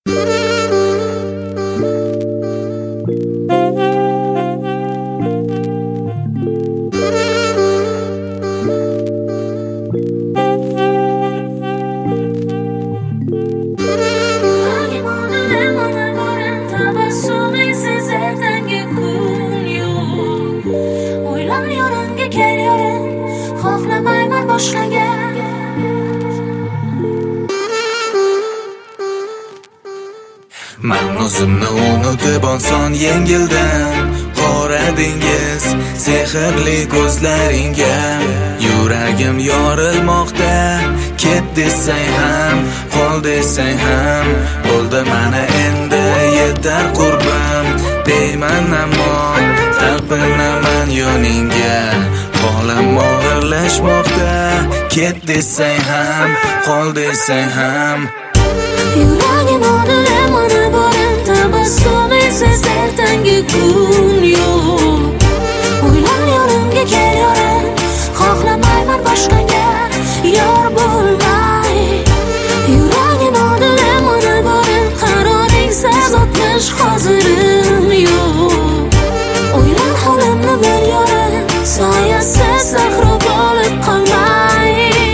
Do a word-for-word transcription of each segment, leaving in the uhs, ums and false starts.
Men o'zimni unutib olsam yengildim. Qora dengiz sehrli ko'zlaringga yuragim yorilmoqda. Ket desang ham, qol desang ham, bo'ldi mana endi yetar qurbim. Deyman ammo talpinaman yo'ningga, qo'lim og'irlashmoqda. Ket desang ham, qol desang ham, yuragim o'rnida mana borim tabassumisiz ertangi kun yo'q. O'ylar yonimga kelayorim, xohlamayman boshqaga yor bo'lmay. Yuragim o'rnida mana borim qaroringsiz o'tmish hozirim yo'q. O'ylar holimni bir yorim, soyasiz sahro bo'lib qolmay.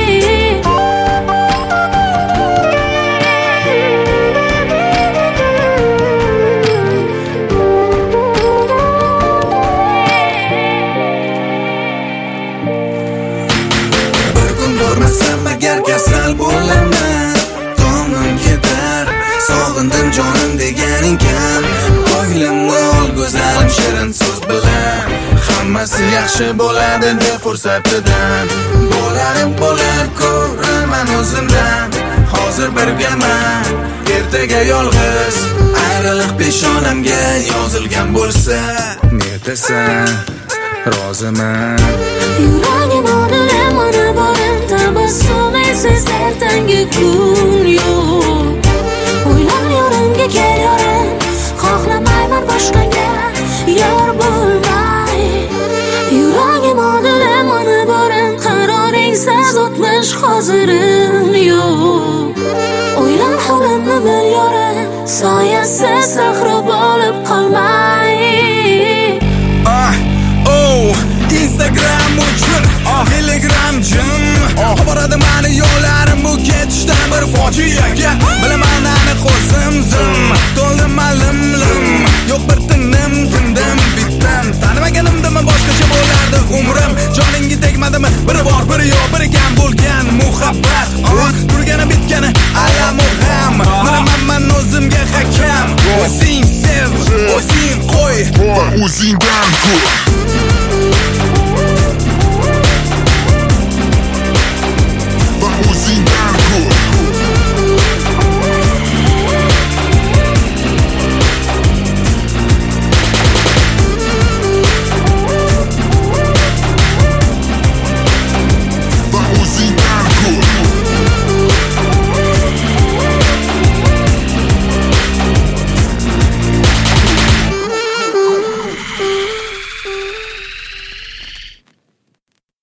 Agar kasal bo'laman, tomim ketar. Sog'indim jonim deganing kam. Ko'nglimni ol go'zalim shirin so'z bilan. Hammasi yaxshi bo'ladi deb fursatidan. Bo'lar bo'lar ko'raman o'zimdan. Hozir birgaman, ertaga yolg'iz. Ayriliq peshonamga yozilgan bo'lsa, netasan roziman. Yuragim o'rnida mana borim tabassumisiz ertangi kun yo'q. O'ylar yonimga kelayorim, xohlamayman boshqaga yor bo'lmay. Yuragim o'rnida mana borim qaroringsiz o'tmish hozirim yo'q. O'ylar holimni bir yorim, soyasiz sahro bo'lib qolmay. Instagram uchun Telegram jim boradi mani yo'llarim bu ketishdan bir fojiaga. Bilaman aniq o'zim zim to'ldim malim lim. Yo'q bir tindim tindim bitdim. Tanimaganimdimi boshqacha bo'lardi umrim. Joningga tegmadimi biri bor biri yo'q, biri kam bo'lgan muhabbat. Turgani bitgani alamu ham. Bilaman men o'zimga hakam. O'zing sev, o'zing qo'y va o'zingdan ko'r.